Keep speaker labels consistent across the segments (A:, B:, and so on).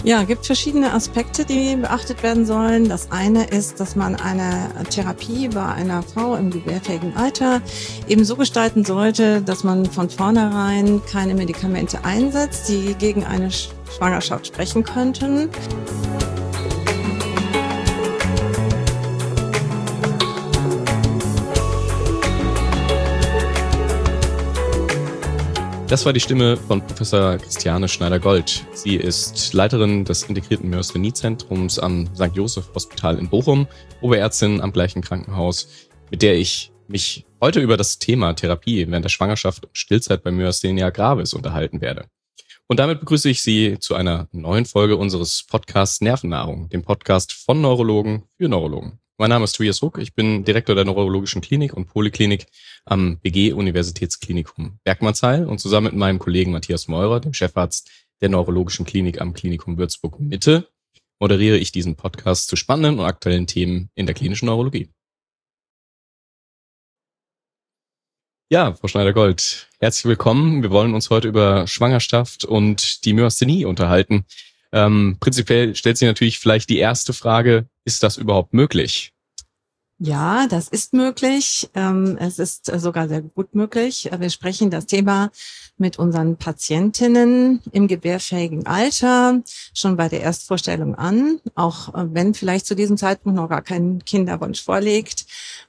A: Ja, gibt verschiedene Aspekte, die beachtet werden sollen. Das eine ist, dass man eine Therapie bei einer Frau im gebärfähigen Alter eben so gestalten sollte, dass man von vornherein keine Medikamente einsetzt, die gegen eine Schwangerschaft sprechen könnten.
B: Das war die Stimme von Professor Christiane Schneider-Gold. Sie ist Leiterin des integrierten Myasthenie-Zentrums am St. Joseph Hospital in Bochum, Oberärztin am gleichen Krankenhaus, mit der ich mich heute über das Thema Therapie während der Schwangerschaft und Stillzeit bei Myasthenia gravis unterhalten werde. Und damit begrüße ich Sie zu einer neuen Folge unseres Podcasts Nervennahrung, dem Podcast von Neurologen für Neurologen. Mein Name ist Tobias Ruck, ich bin Direktor der Neurologischen Klinik und Poliklinik am BG-Universitätsklinikum Bergmannsheil und zusammen mit meinem Kollegen Matthias Meurer, dem Chefarzt der Neurologischen Klinik am Klinikum Würzburg-Mitte, moderiere ich diesen Podcast zu spannenden und aktuellen Themen in der klinischen Neurologie. Ja, Frau Schneider-Gold, herzlich willkommen. Wir wollen uns heute über Schwangerschaft und die Myasthenie unterhalten. Prinzipiell stellt sich natürlich vielleicht die erste Frage, ist das überhaupt möglich?
A: Ja, das ist möglich. Es ist sogar sehr gut möglich. Wir sprechen das Thema mit unseren Patientinnen im gebärfähigen Alter schon bei der Erstvorstellung an, auch wenn vielleicht zu diesem Zeitpunkt noch gar kein Kinderwunsch vorliegt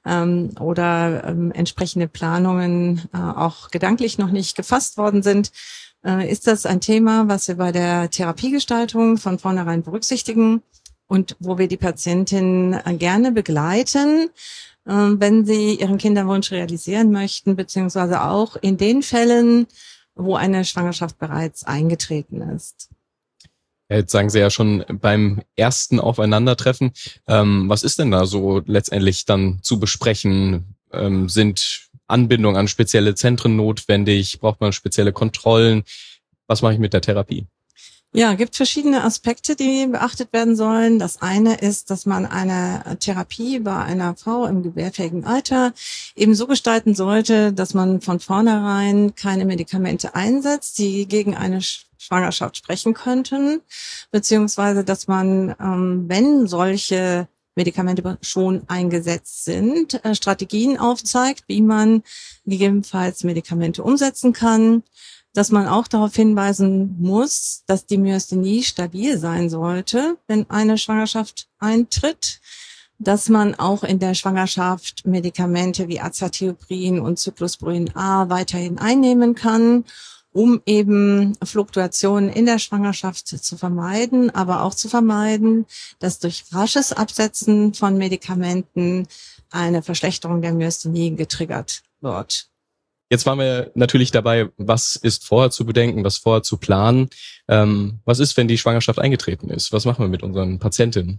A: oder entsprechende Planungen auch gedanklich noch nicht gefasst worden sind. Ist das ein Thema, was wir bei der Therapiegestaltung von vornherein berücksichtigen und wo wir die Patientin gerne begleiten, wenn sie ihren Kinderwunsch realisieren möchten, beziehungsweise auch in den Fällen, wo eine Schwangerschaft bereits eingetreten ist.
B: Jetzt sagen Sie ja schon beim ersten Aufeinandertreffen. Was ist denn da so letztendlich dann zu besprechen? Sind Anbindung an spezielle Zentren notwendig? Braucht man spezielle Kontrollen? Was mache ich mit der Therapie?
A: Ja, gibt verschiedene Aspekte, die beachtet werden sollen. Das eine ist, dass man eine Therapie bei einer Frau im gebärfähigen Alter eben so gestalten sollte, dass man von vornherein keine Medikamente einsetzt, die gegen eine Schwangerschaft sprechen könnten, beziehungsweise dass man, wenn solche Medikamente schon eingesetzt sind, Strategien aufzeigt, wie man gegebenenfalls Medikamente umsetzen kann. Dass man auch darauf hinweisen muss, dass die Myasthenie stabil sein sollte, wenn eine Schwangerschaft eintritt, dass man auch in der Schwangerschaft Medikamente wie Azathioprin und Cyclosporin A weiterhin einnehmen kann, um eben Fluktuationen in der Schwangerschaft zu vermeiden, aber auch zu vermeiden, dass durch rasches Absetzen von Medikamenten eine Verschlechterung der Myasthenie getriggert wird.
B: Jetzt waren wir natürlich dabei, was ist vorher zu bedenken, was vorher zu planen. Was ist, wenn die Schwangerschaft eingetreten ist? Was machen wir mit unseren Patientinnen?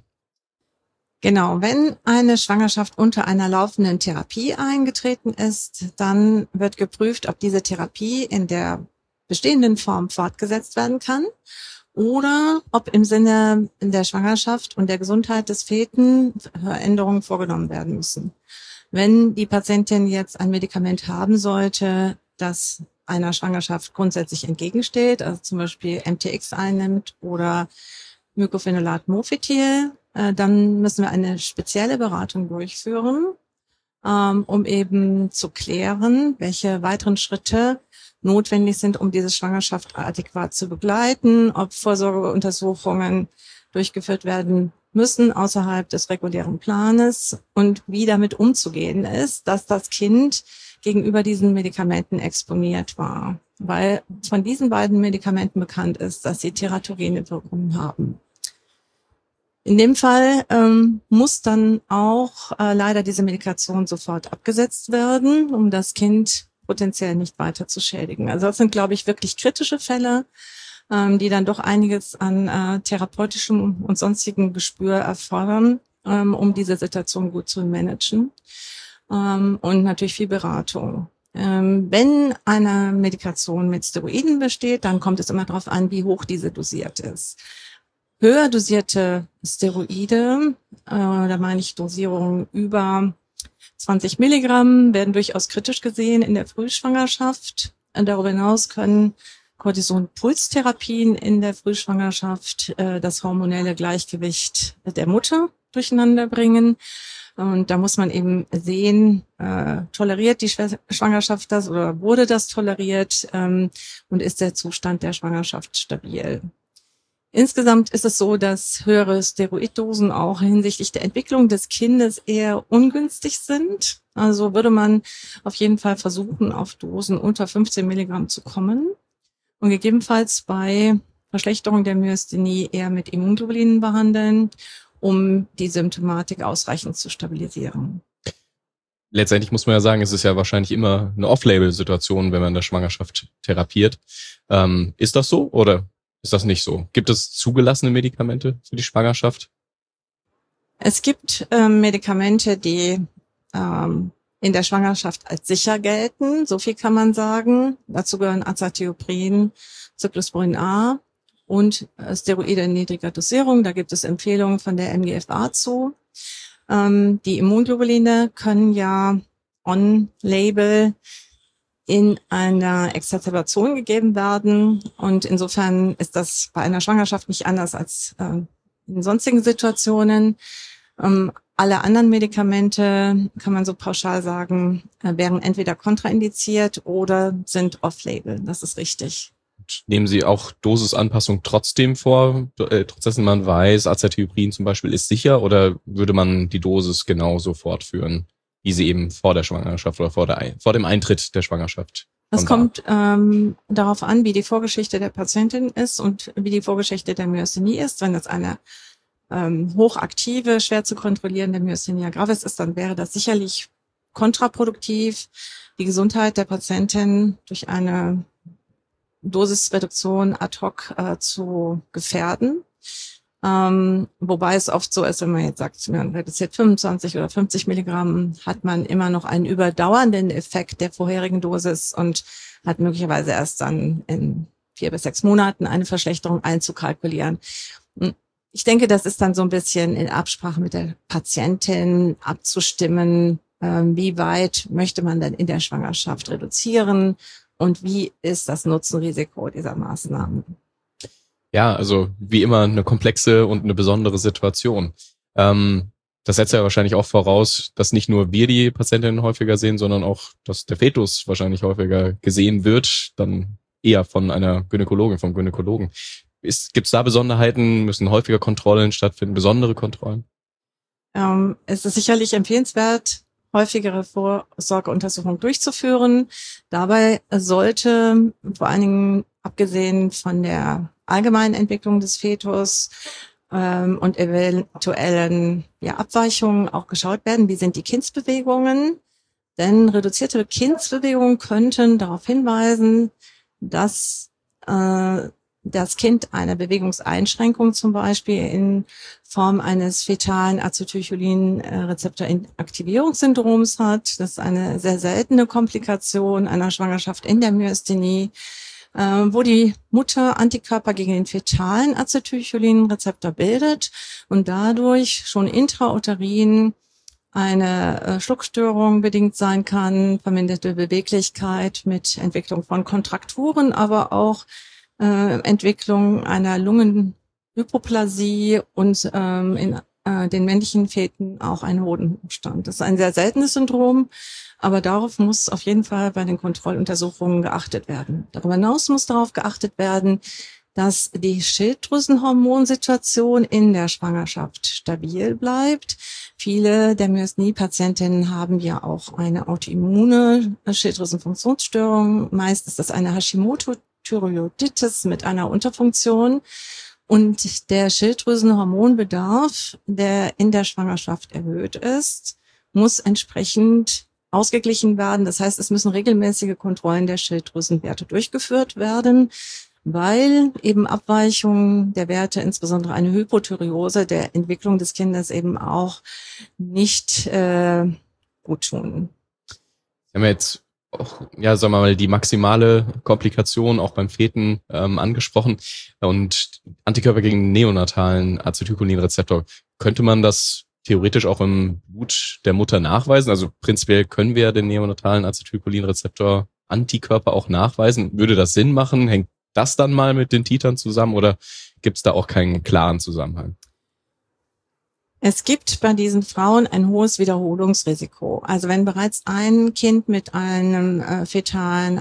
A: Genau, wenn eine Schwangerschaft unter einer laufenden Therapie eingetreten ist, dann wird geprüft, ob diese Therapie in der bestehenden Form fortgesetzt werden kann oder ob im Sinne der Schwangerschaft und der Gesundheit des Feten Veränderungen vorgenommen werden müssen. Wenn die Patientin jetzt ein Medikament haben sollte, das einer Schwangerschaft grundsätzlich entgegensteht, also zum Beispiel MTX einnimmt oder Mycophenolate Mofetil, dann müssen wir eine spezielle Beratung durchführen, um eben zu klären, welche weiteren Schritte notwendig sind, um diese Schwangerschaft adäquat zu begleiten, ob Vorsorgeuntersuchungen durchgeführt werden müssen außerhalb des regulären Planes und wie damit umzugehen ist, dass das Kind gegenüber diesen Medikamenten exponiert war, weil von diesen beiden Medikamenten bekannt ist, dass sie teratogene Wirkungen haben. In dem Fall muss dann auch leider diese Medikation sofort abgesetzt werden, um das Kind potenziell nicht weiter zu schädigen. Also das sind, glaube ich, wirklich kritische Fälle, die dann doch einiges an therapeutischem und sonstigem Gespür erfordern, um diese Situation gut zu managen. Und natürlich viel Beratung. Wenn eine Medikation mit Steroiden besteht, dann kommt es immer darauf an, wie hoch diese dosiert ist. Höher dosierte Steroide, da meine ich Dosierungen über 20 Milligramm, werden durchaus kritisch gesehen in der Frühschwangerschaft. Darüber hinaus können Cortison-Pulstherapien in der Frühschwangerschaft das hormonelle Gleichgewicht der Mutter durcheinander bringen. Und da muss man eben sehen, toleriert die Schwangerschaft das oder wurde das toleriert und ist der Zustand der Schwangerschaft stabil. Insgesamt ist es so, dass höhere Steroiddosen auch hinsichtlich der Entwicklung des Kindes eher ungünstig sind. Also würde man auf jeden Fall versuchen, auf Dosen unter 15 Milligramm zu kommen und gegebenenfalls bei Verschlechterung der Myasthenie eher mit Immunglobulinen behandeln, um die Symptomatik ausreichend zu stabilisieren.
B: Letztendlich muss man ja sagen, es ist ja wahrscheinlich immer eine Off-Label-Situation, wenn man in der Schwangerschaft therapiert. Ist das so oder ist das nicht so? Gibt es zugelassene Medikamente für die Schwangerschaft?
A: Es gibt Medikamente, die in der Schwangerschaft als sicher gelten. So viel kann man sagen. Dazu gehören Azathioprin, Cyclosporin A und Steroide in niedriger Dosierung. Da gibt es Empfehlungen von der MGFA zu. Die Immunglobuline können ja on-label in einer Exacerbation gegeben werden. Und insofern ist das bei einer Schwangerschaft nicht anders als in sonstigen Situationen. Alle anderen Medikamente, kann man so pauschal sagen, wären entweder kontraindiziert oder sind off-label. Das ist richtig.
B: Nehmen Sie auch Dosisanpassung trotzdem vor, trotz dessen man weiß, Azathioprin zum Beispiel ist sicher, oder würde man die Dosis genauso fortführen, wie sie eben vor der Schwangerschaft oder vor dem Eintritt der Schwangerschaft?
A: Das kommt darauf an, wie die Vorgeschichte der Patientin ist und wie die Vorgeschichte der Myasthenie ist. Wenn das eine hochaktive, schwer zu kontrollierende Myasthenia gravis ist, dann wäre das sicherlich kontraproduktiv, die Gesundheit der Patientin durch eine Dosisreduktion ad hoc zu gefährden. Wobei es oft so ist, wenn man jetzt sagt, man reduziert 25 oder 50 Milligramm, hat man immer noch einen überdauernden Effekt der vorherigen Dosis und hat möglicherweise erst dann in 4 bis 6 Monaten eine Verschlechterung einzukalkulieren. Ich denke, das ist dann so ein bisschen in Absprache mit der Patientin abzustimmen, wie weit möchte man denn in der Schwangerschaft reduzieren und wie ist das Nutzenrisiko dieser Maßnahmen?
B: Ja, also wie immer eine komplexe und eine besondere Situation. Das setzt ja wahrscheinlich auch voraus, dass nicht nur wir die Patientinnen häufiger sehen, sondern auch, dass der Fetus wahrscheinlich häufiger gesehen wird, dann eher von einer Gynäkologin, vom Gynäkologen. Gibt es da Besonderheiten? Müssen häufiger Kontrollen stattfinden, besondere Kontrollen?
A: Es ist sicherlich empfehlenswert, häufigere Vorsorgeuntersuchungen durchzuführen. Dabei sollte vor allen Dingen, abgesehen von der allgemeinen Entwicklung des Fetus und eventuellen Abweichungen, auch geschaut werden, wie sind die Kindsbewegungen. Denn reduzierte Kindsbewegungen könnten darauf hinweisen, dass das Kind eine Bewegungseinschränkung zum Beispiel in Form eines fetalen Acetylcholin-Rezeptor-Inaktivierungssyndroms hat. Das ist eine sehr seltene Komplikation einer Schwangerschaft in der Myasthenie, wo die Mutter Antikörper gegen den fetalen Acetylcholin-Rezeptor bildet und dadurch schon intrauterin eine Schluckstörung bedingt sein kann, verminderte Beweglichkeit mit Entwicklung von Kontrakturen, aber auch Entwicklung einer Lungenhypoplasie und in den männlichen Feten auch einen Hodenstand. Das ist ein sehr seltenes Syndrom, aber darauf muss auf jeden Fall bei den Kontrolluntersuchungen geachtet werden. Darüber hinaus muss darauf geachtet werden, dass die Schilddrüsenhormonsituation in der Schwangerschaft stabil bleibt. Viele der Myasthenie-Patientinnen haben ja auch eine autoimmune Schilddrüsenfunktionsstörung. Meist ist das eine Hashimoto-Thyreoiditis mit einer Unterfunktion. Und der Schilddrüsenhormonbedarf, der in der Schwangerschaft erhöht ist, muss entsprechend ausgeglichen werden. Das heißt, es müssen regelmäßige Kontrollen der Schilddrüsenwerte durchgeführt werden, weil eben Abweichungen der Werte, insbesondere eine Hypothyreose der Entwicklung des Kindes eben auch nicht gut tun.
B: Wir haben jetzt auch, ja, sagen wir mal, die maximale Komplikation auch beim Feten angesprochen und Antikörper gegen den neonatalen Acetylcholinrezeptor. Könnte man das theoretisch auch im Blut der Mutter nachweisen? Also prinzipiell können wir den neonatalen Acetylcholinrezeptor Antikörper auch nachweisen. Würde das Sinn machen? Hängt das dann mal mit den Titern zusammen oder gibt es da auch keinen klaren Zusammenhang?
A: Es gibt bei diesen Frauen ein hohes Wiederholungsrisiko. Also wenn bereits ein Kind mit einem fetalen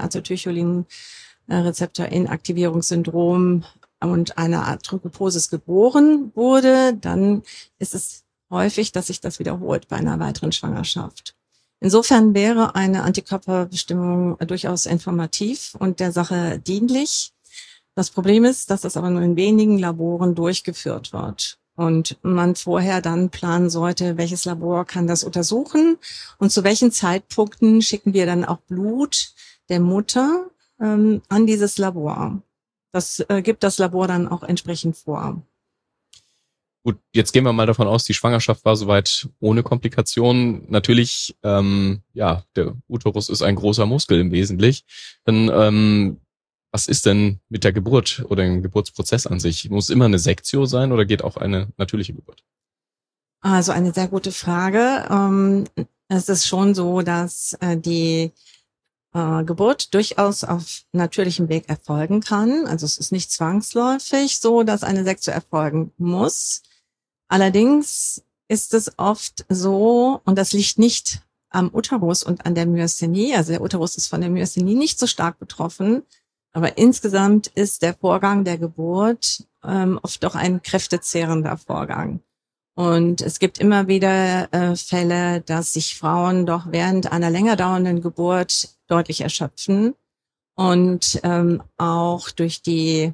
A: Acetylcholinrezeptor-Inaktivierungssyndrom und einer Arthrogryposis geboren wurde, dann ist es häufig, dass sich das wiederholt bei einer weiteren Schwangerschaft. Insofern wäre eine Antikörperbestimmung durchaus informativ und der Sache dienlich. Das Problem ist, dass das aber nur in wenigen Laboren durchgeführt wird. Und man vorher dann planen sollte, welches Labor kann das untersuchen und zu welchen Zeitpunkten schicken wir dann auch Blut der Mutter an dieses Labor. Das gibt das Labor dann auch entsprechend vor.
B: Gut, jetzt gehen wir mal davon aus, die Schwangerschaft war soweit ohne Komplikationen. Natürlich, der Uterus ist ein großer Muskel im Wesentlichen. Dann was ist denn mit der Geburt oder dem Geburtsprozess an sich? Muss immer eine Sektio sein oder geht auch eine natürliche Geburt?
A: Also eine sehr gute Frage. Es ist schon so, dass die Geburt durchaus auf natürlichem Weg erfolgen kann. Also es ist nicht zwangsläufig so, dass eine Sektio erfolgen muss. Allerdings ist es oft so, und das liegt nicht am Uterus und an der Myasthenie, also der Uterus ist von der Myasthenie nicht so stark betroffen, aber insgesamt ist der Vorgang der Geburt oft doch ein kräftezehrender Vorgang. Und es gibt immer wieder Fälle, dass sich Frauen doch während einer länger dauernden Geburt deutlich erschöpfen und auch durch die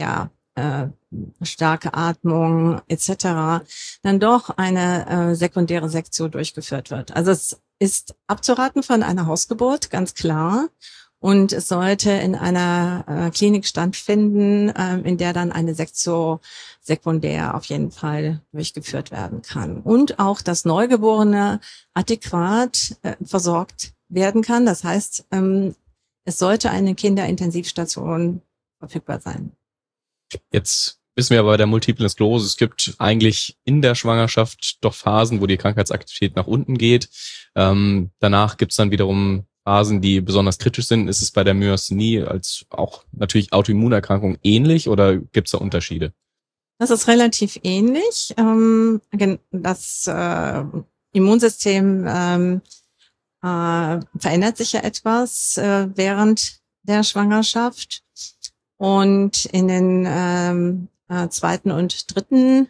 A: starke Atmung etc. dann doch eine sekundäre Sektio durchgeführt wird. Also es ist abzuraten von einer Hausgeburt, ganz klar. Und es sollte in einer Klinik stattfinden, in der dann eine Sektio sekundär auf jeden Fall durchgeführt werden kann. Und auch das Neugeborene adäquat versorgt werden kann. Das heißt, es sollte eine Kinderintensivstation verfügbar sein.
B: Jetzt wissen wir aber bei der Multiplen Sklerose, es gibt eigentlich in der Schwangerschaft doch Phasen, wo die Krankheitsaktivität nach unten geht. Danach gibt es dann wiederum Phasen, die besonders kritisch sind. Ist es bei der Myasthenie als auch natürlich Autoimmunerkrankung ähnlich oder gibt es da Unterschiede?
A: Das ist relativ ähnlich. Das Immunsystem verändert sich ja etwas während der Schwangerschaft. Und in den zweiten und dritten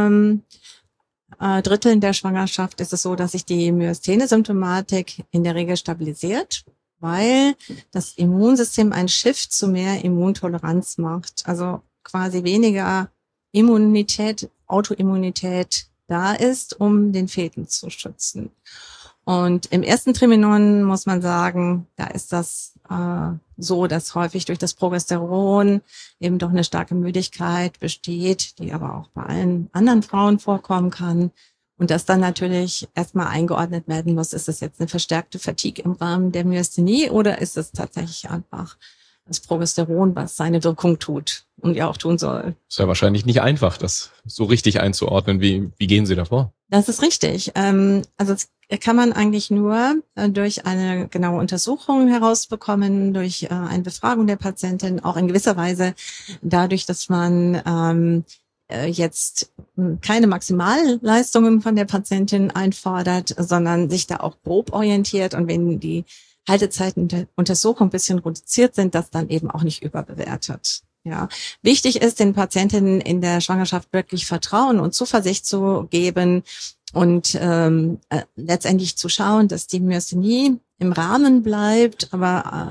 A: Dritteln der Schwangerschaft ist es so, dass sich die Myasthenie-Symptomatik in der Regel stabilisiert, weil das Immunsystem einen Shift zu mehr Immuntoleranz macht. Also quasi weniger Immunität, Autoimmunität da ist, um den Feten zu schützen. Und im ersten Trimenon muss man sagen, da ist das so, dass häufig durch das Progesteron eben doch eine starke Müdigkeit besteht, die aber auch bei allen anderen Frauen vorkommen kann. Und das dann natürlich erstmal eingeordnet werden muss, ist es jetzt eine verstärkte Fatigue im Rahmen der Myasthenie oder ist es tatsächlich einfach das Progesteron, was seine Wirkung tut und ja auch tun soll.
B: Ist ja wahrscheinlich nicht einfach, das so richtig einzuordnen. Wie gehen Sie davor?
A: Das ist richtig. Also das kann man eigentlich nur durch eine genaue Untersuchung herausbekommen, durch eine Befragung der Patientin, auch in gewisser Weise dadurch, dass man jetzt keine Maximalleistungen von der Patientin einfordert, sondern sich da auch grob orientiert und wenn die Haltezeiten der Untersuchung ein bisschen reduziert sind, das dann eben auch nicht überbewertet. Ja, wichtig ist, den Patientinnen in der Schwangerschaft wirklich Vertrauen und Zuversicht zu geben und letztendlich zu schauen, dass die Myasthenie im Rahmen bleibt, aber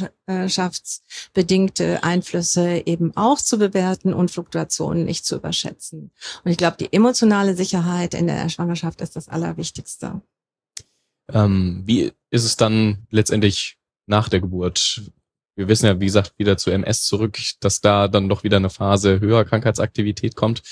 A: schwangerschaftsbedingte Einflüsse eben auch zu bewerten und Fluktuationen nicht zu überschätzen. Und ich glaube, die emotionale Sicherheit in der Schwangerschaft ist das Allerwichtigste.
B: Wie ist es dann letztendlich nach der Geburt? Wir wissen ja, wie gesagt, wieder zu MS zurück, dass da dann doch wieder eine Phase höherer Krankheitsaktivität kommt.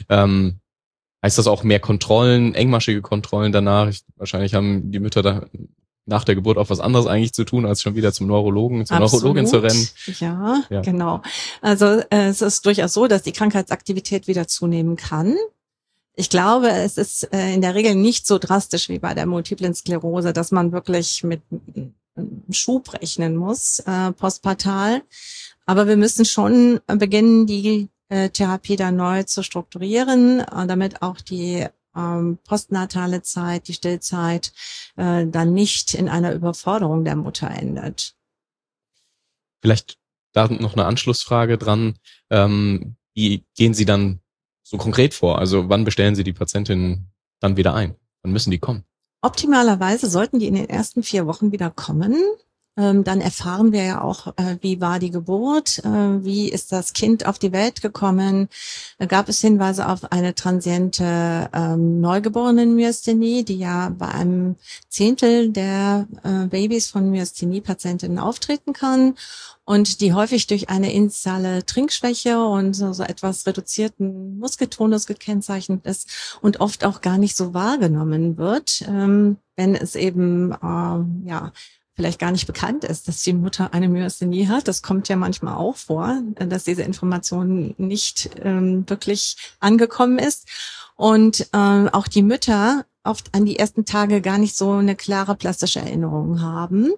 B: Heißt das auch mehr Kontrollen, engmaschige Kontrollen danach? Wahrscheinlich haben die Mütter da nach der Geburt auch was anderes eigentlich zu tun, als schon wieder zum Neurologen, zur Neurologin zu rennen.
A: Ja, genau. Also es ist durchaus so, dass die Krankheitsaktivität wieder zunehmen kann. Ich glaube, es ist in der Regel nicht so drastisch wie bei der Multiplen Sklerose, dass man wirklich mit Schub rechnen muss, postpartal. Aber wir müssen schon beginnen, die Therapie dann neu zu strukturieren, damit auch die postnatale Zeit, die Stillzeit, dann nicht in einer Überforderung der Mutter endet.
B: Vielleicht da noch eine Anschlussfrage dran. Wie gehen Sie dann so konkret vor? Also wann bestellen Sie die Patientin dann wieder ein? Wann müssen die kommen?
A: Optimalerweise sollten die in den ersten 4 Wochen wieder kommen. Dann erfahren wir ja auch, wie war die Geburt, wie ist das Kind auf die Welt gekommen, gab es Hinweise auf eine transiente Neugeborenen-Myasthenie, die ja bei einem Zehntel der Babys von Myasthenie-Patientinnen auftreten kann und die häufig durch eine initiale Trinkschwäche und so etwas reduzierten Muskeltonus gekennzeichnet ist und oft auch gar nicht so wahrgenommen wird, wenn es eben vielleicht gar nicht bekannt ist, dass die Mutter eine Myasthenie hat. Das kommt ja manchmal auch vor, dass diese Information nicht wirklich angekommen ist. Und auch die Mütter oft an die ersten Tage gar nicht so eine klare plastische Erinnerung haben.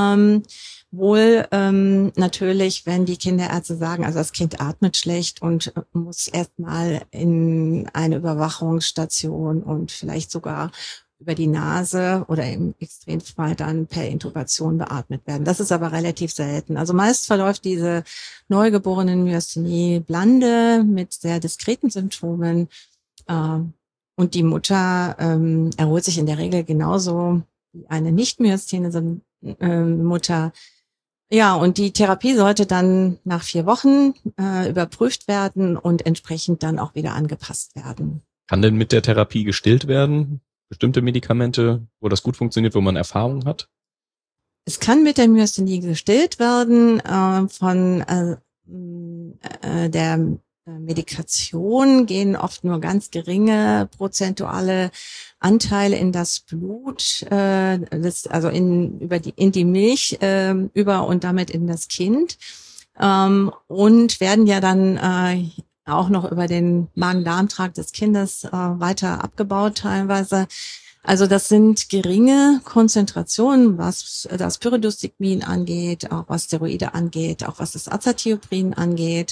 A: Natürlich, wenn die Kinderärzte sagen, also das Kind atmet schlecht und muss erstmal in eine Überwachungsstation und vielleicht sogar über die Nase oder im Extremfall dann per Intubation beatmet werden. Das ist aber relativ selten. Also meist verläuft diese neugeborenen Myasthenie blande mit sehr diskreten Symptomen und die Mutter erholt sich in der Regel genauso wie eine nicht-myasthenische Mutter. Ja, und die Therapie sollte dann nach 4 Wochen überprüft werden und entsprechend dann auch wieder angepasst werden.
B: Kann denn mit der Therapie gestillt werden? Bestimmte Medikamente, wo das gut funktioniert, wo man Erfahrung hat?
A: Es kann mit der Myasthenie gestillt werden. Von der Medikation gehen oft nur ganz geringe prozentuale Anteile in das Blut, in die Milch über und damit in das Kind und werden ja dann auch noch über den Magen-Darm-Trakt des Kindes weiter abgebaut teilweise. Also das sind geringe Konzentrationen, was das Pyridostigmin angeht, auch was Steroide angeht, auch was das Azathioprин angeht,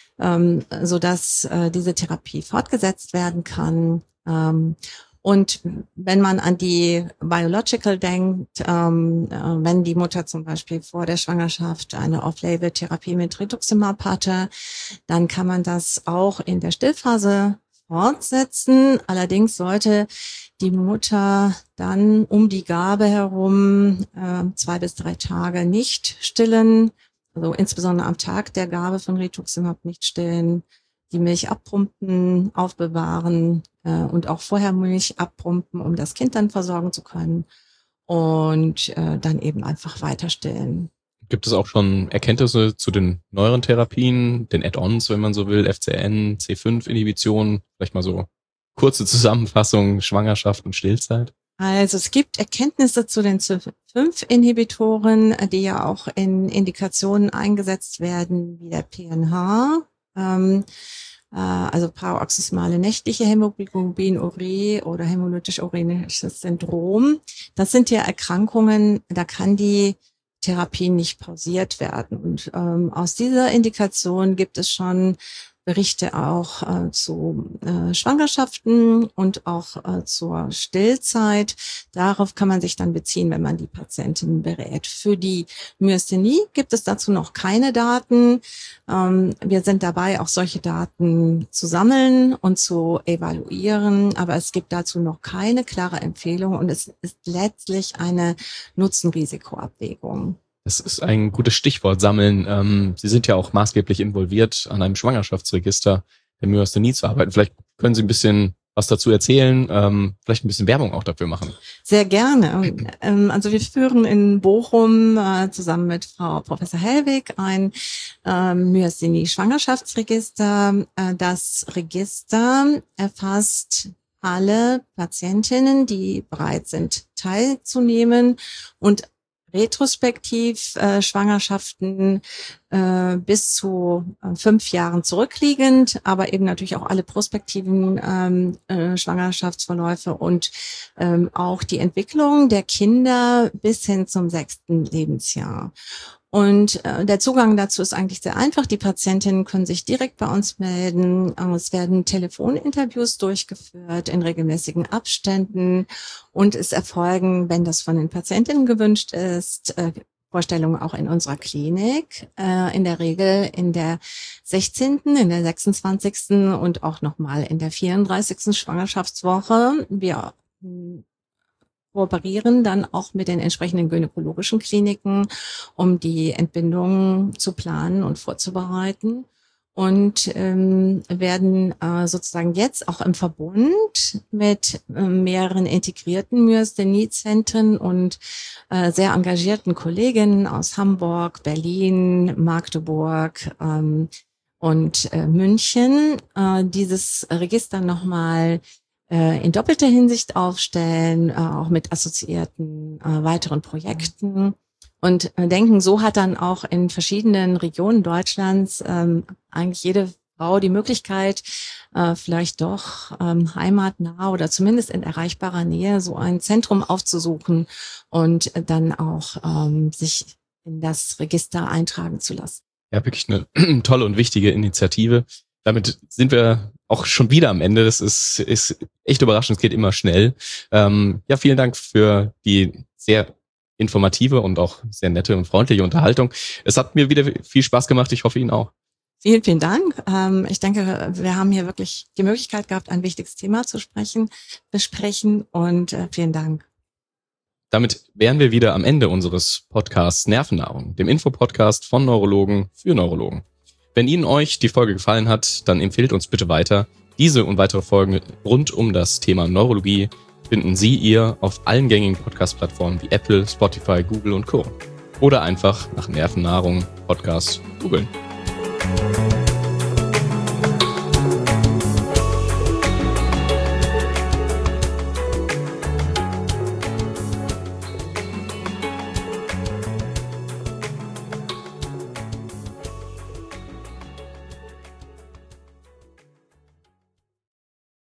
A: sodass diese Therapie fortgesetzt werden kann. Und wenn man an die Biological denkt, wenn die Mutter zum Beispiel vor der Schwangerschaft eine Off-Label-Therapie mit Rituximab hatte, dann kann man das auch in der Stillphase fortsetzen. Allerdings sollte die Mutter dann um die Gabe herum 2 bis 3 Tage nicht stillen, also insbesondere am Tag der Gabe von Rituximab nicht stillen, die Milch abpumpen, aufbewahren und auch vorher Milch abpumpen, um das Kind dann versorgen zu können und dann eben einfach weiter stillen.
B: Gibt es auch schon Erkenntnisse zu den neueren Therapien, den Add-ons, wenn man so will, FcN, C5-Inhibition? Vielleicht mal so kurze Zusammenfassung, Schwangerschaft und Stillzeit.
A: Also es gibt Erkenntnisse zu den C5-Inhibitoren, die ja auch in Indikationen eingesetzt werden, wie der PNH, also paroxysmale nächtliche Hämoglobinurie oder hämolytisch-urinisches Syndrom. Das sind ja Erkrankungen, da kann die Therapie nicht pausiert werden. Und aus dieser Indikation gibt es schon Berichte auch zu Schwangerschaften und auch zur Stillzeit. Darauf kann man sich dann beziehen, wenn man die Patientin berät. Für die Myasthenie gibt es dazu noch keine Daten. Wir sind dabei, auch solche Daten zu sammeln und zu evaluieren, aber es gibt dazu noch keine klare Empfehlung und es ist letztlich eine Nutzen-Risiko-Abwägung.
B: Das ist ein gutes Stichwort, sammeln. Sie sind ja auch maßgeblich involviert, an einem Schwangerschaftsregister der Myasthenie zu arbeiten. Vielleicht können Sie ein bisschen was dazu erzählen, vielleicht ein bisschen Werbung auch dafür machen.
A: Sehr gerne. Also wir führen in Bochum zusammen mit Frau Professor Hellwig ein Myasthenie-Schwangerschaftsregister. Das Register erfasst alle Patientinnen, die bereit sind, teilzunehmen und retrospektiv Schwangerschaften bis zu 5 Jahren zurückliegend, aber eben natürlich auch alle prospektiven Schwangerschaftsverläufe und auch die Entwicklung der Kinder bis hin zum 6. Lebensjahr. Und der Zugang dazu ist eigentlich sehr einfach. Die Patientinnen können sich direkt bei uns melden. Es werden Telefoninterviews durchgeführt in regelmäßigen Abständen und es erfolgen, wenn das von den Patientinnen gewünscht ist, Vorstellungen auch in unserer Klinik, in der Regel in der 16., in der 26. und auch nochmal in der 34. Schwangerschaftswoche. Wir kooperieren dann auch mit den entsprechenden gynäkologischen Kliniken, um die Entbindung zu planen und vorzubereiten. Und werden sozusagen jetzt auch im Verbund mit mehreren integrierten Myasthenie-Zentren und sehr engagierten Kolleginnen aus Hamburg, Berlin, Magdeburg und München dieses Register nochmal in doppelter Hinsicht aufstellen, auch mit assoziierten weiteren Projekten. Und denken, so hat dann auch in verschiedenen Regionen Deutschlands eigentlich jede Frau die Möglichkeit, vielleicht doch heimatnah oder zumindest in erreichbarer Nähe so ein Zentrum aufzusuchen und dann auch sich in das Register eintragen zu lassen.
B: Ja, wirklich eine tolle und wichtige Initiative. Damit sind wir auch schon wieder am Ende. Das ist echt überraschend, es geht immer schnell. Ja, vielen Dank für die sehr informative und auch sehr nette und freundliche Unterhaltung. Es hat mir wieder viel Spaß gemacht. Ich hoffe Ihnen auch.
A: Vielen, vielen Dank. Ich denke, wir haben hier wirklich die Möglichkeit gehabt, ein wichtiges Thema zu besprechen und vielen Dank.
B: Damit wären wir wieder am Ende unseres Podcasts Nervennahrung, dem Infopodcast von Neurologen für Neurologen. Wenn euch die Folge gefallen hat, dann empfehlt uns bitte weiter. Diese und weitere Folgen rund um das Thema Neurologie finden ihr auf allen gängigen Podcast-Plattformen wie Apple, Spotify, Google und Co. Oder einfach nach Nervennahrung Podcast googeln.